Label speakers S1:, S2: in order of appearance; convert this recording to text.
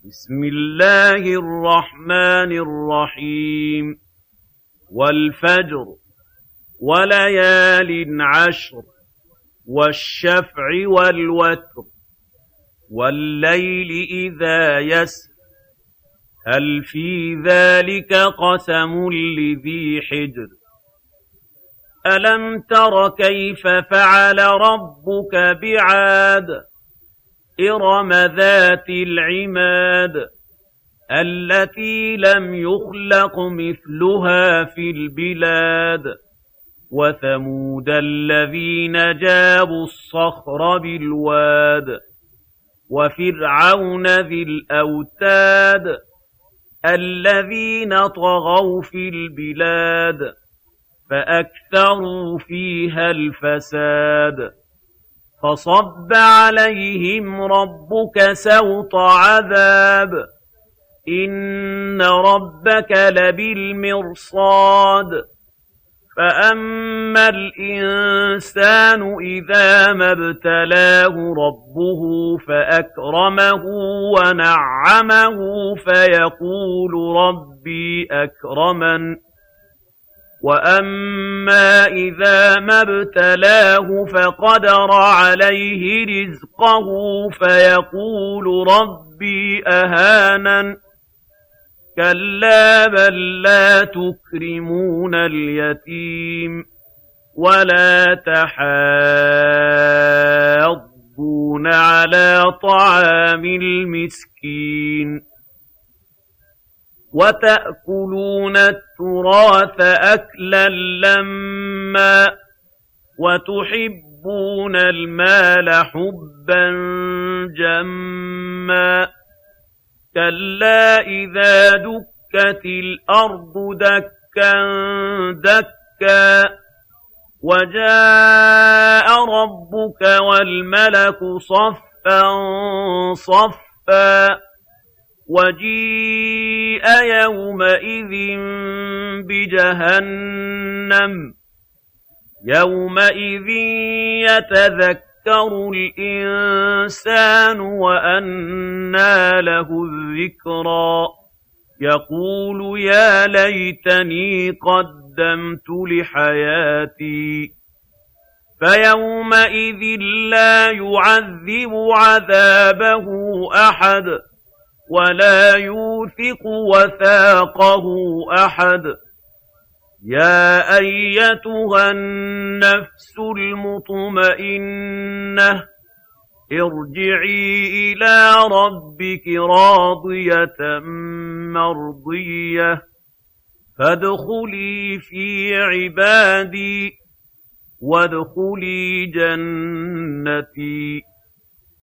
S1: بسم الله الرحمن الرحيم والفجر وليال عشر والشفع والوتر والليل إذا يسر هل في ذلك قسم لذي حجر ألم تر كيف فعل ربك بعاد إرم ذات العماد التي لم يخلق مثلها في البلاد وثمود الذين جابوا الصخر بالواد وفرعون ذي الأوتاد الذين طغوا في البلاد فأكثروا فيها الفساد فصب عليهم ربك سوط عذاب إن ربك لبالمرصاد فأما الإنسان إذا ما ابتلاه ربه فأكرمه ونعمه فيقول ربي أكرمن وأما إذا ما ابتلاه فقدر عليه رزقه فيقول ربي أهانن كلا بل لا تكرمون اليتيم ولا تحاضون على طعام المسكين وتأكلون التراث أكلا لما وتحبون المال حبا جما كلا إذا دكت الأرض دكا دكا وجاء ربك والملك صفا صفا وجيء يومئذ بجهنم يومئذ يتذكر الإنسان وأنى له الذكرى يقول يا ليتني قدمت لحياتي فيومئذ لا يعذب عذابه أحد ولا يوثق وثاقه أحد يا أيتها النفس المطمئنة ارجعي إلى ربك راضية مرضية فادخلي في عبادي وادخلي جنتي